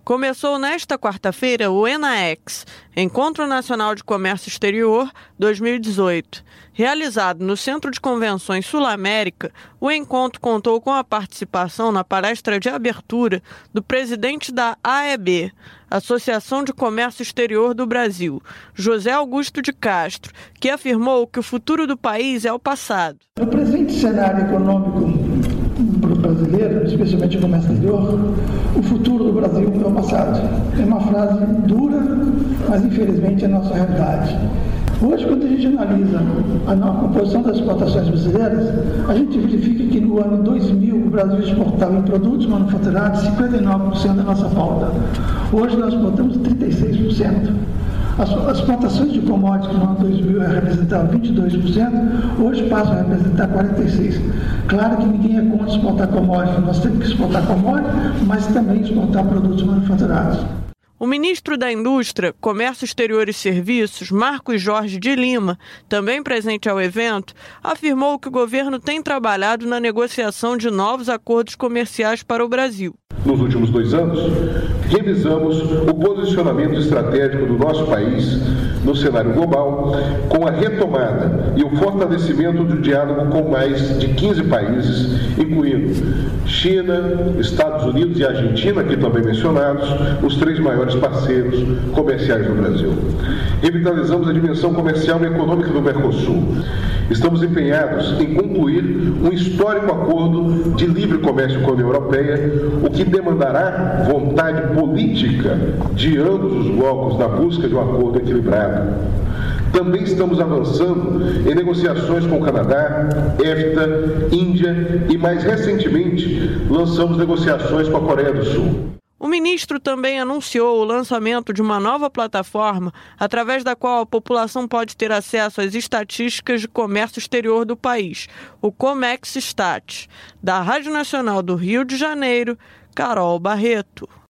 Começou nesta quarta-feira o ENAEX, Encontro Nacional de Comércio Exterior 2018. Realizado no Centro de Convenções Sul-América, o encontro contou com a participação na palestra de abertura do presidente da AEB, Associação de Comércio Exterior do Brasil, José Augusto de Castro, que afirmou que o futuro do país é o passado. No presente cenário econômico brasileiro, especialmente no comércio exterior, o futuro do Brasil é o passado. É uma frase dura, mas infelizmente é a nossa realidade. Hoje, quando a gente analisa a composição das exportações brasileiras, a gente verifica que no ano 2000 o Brasil exportava em produtos manufaturados 59% da nossa falta. Hoje nós exportamos 36%. As exportações de commodities que no ano 2000 representavam 22%, hoje passam a representar 46%. Claro que ninguém é contra exportar commodities, nós temos que exportar commodities, mas também exportar produtos manufaturados. O ministro da Indústria, Comércio Exterior e Serviços, Marcos Jorge de Lima, também presente ao evento, afirmou que o governo tem trabalhado na negociação de novos acordos comerciais para o Brasil. Nos últimos 2 anos, revisamos o posicionamento estratégico do nosso país no cenário global, com a retomada e o fortalecimento do diálogo com mais de 15 países, incluindo China, Estados Unidos e Argentina, aqui também mencionados, os 3 maiores parceiros comerciais do Brasil. Revitalizamos a dimensão comercial e econômica do Mercosul. Estamos empenhados em concluir um histórico acordo de livre comércio com a União Europeia, o que demandará vontade política de ambos os blocos na busca de um acordo equilibrado. Também estamos avançando em negociações com o Canadá, EFTA, Índia e, mais recentemente, lançamos negociações com a Coreia do Sul. O ministro também anunciou o lançamento de uma nova plataforma através da qual a população pode ter acesso às estatísticas de comércio exterior do país, o Comex Stat. Da Rádio Nacional do Rio de Janeiro, Carol Barreto.